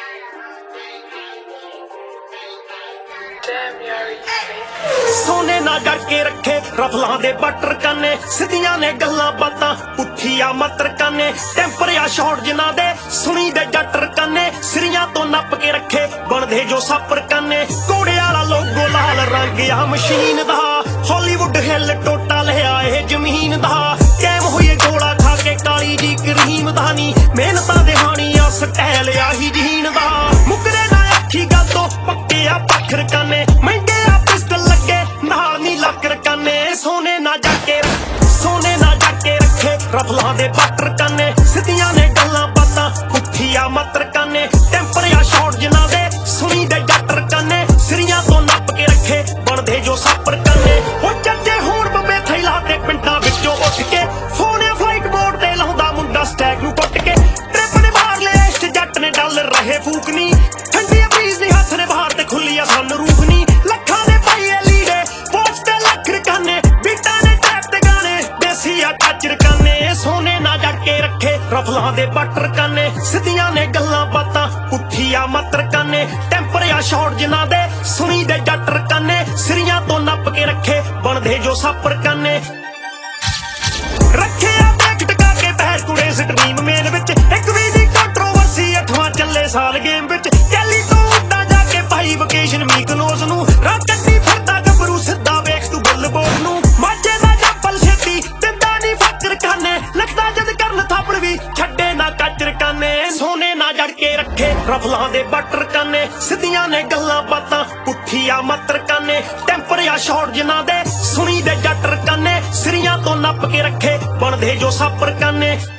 सोने ना डर के रखे रफलां दे बटर काने सिद्धियां ने गल्लां बातां पुठिया मतर काने टेंपर या शॉट जिन्हां दे सुनी दे जटर काने सिरियां तो नप के रखे बनदे जो सापर काने घोड़े वाला लोगो लाल रंग आ मशीन दा हॉलीवुड हिल टोटा ले आए जमीन दा कैम होइए गोला खा के काली जी करीम दा नी मेहनतां दे हानी आ स्टाइल आही जीन दा मुकरे ना आखी गल तो पक्के आ पत्थर काने महंगे आ पिस्टल लगे नाल नी लकर काने सोने ना जाके रखे रफलां दे बटर काने सिद्धियां ने गल्लां बातां पुठिया मतर काने टेंपर या शॉट जिन्हां दे सुनी दे जटर काने सिरियां तो नप के रखे बनदे जो सापर काने ओ जੱਜੇ होण बब्बे थैला ते पिंडां विचों ਉੱਠ के फोन फ्लाइट मोड ते लाउंदा मुंडा स्टैग नूं टुੱਟ के ट्रिप ने मार लिया इश्क जੱਟ ने डॉलर रहे फूकनी ठंडी ब्रीज दी हੱਥ ने बाहर ते खुली आ सन रूफ नी ਲੱਖਾਂ ਦੇ ਪਾਈਏ ਲੀੜੇ ਪੋਚ ਤੇ ਲੱਖ ਰਕਾਨੇ ਬੀਟਾਂ ਨੇ ਟੈਪ ਤੇ ਗਾਣੇ ਦੇਸੀ ਆ ਕੱਚਰ ਕਾਨੇ सोने ना जाके रखे रफलां दे बटर काने सिद्धियां ने गल्लां बातां पुठिया मतर काने टेंपर या शॉट जिन्हां दे सुनी दे जटर काने सिरियां तो नप के रखे बनदे जो सापर काने रखे आ बैग टका के पैर कुड़े स्ट्रीम मेन विच एक भी दी कंट्रोवर्सी 8वां चले साल गेम विच कैली तो उड्डा जाके भाई वेकेशन मीकनोस नूं राकट दी फिरदा गबरू सिद्धा वेख तू बिलबोर्ड नूं माਝੇ ਦਾ जप्पल छेती दिंदा नी फकर काने लगदा जद करन थापड़ भी छड्डे ना काचर काने सोने ना जड़ के रखे रफलां दे बटर काने सिद्धियां ने गल्लां बातां पुठिया मतर काने टेंपर या शॉट जिन्हां दे सुनी दे जटर काने सिरियां तो नप के रखे बनदे जो सापर काने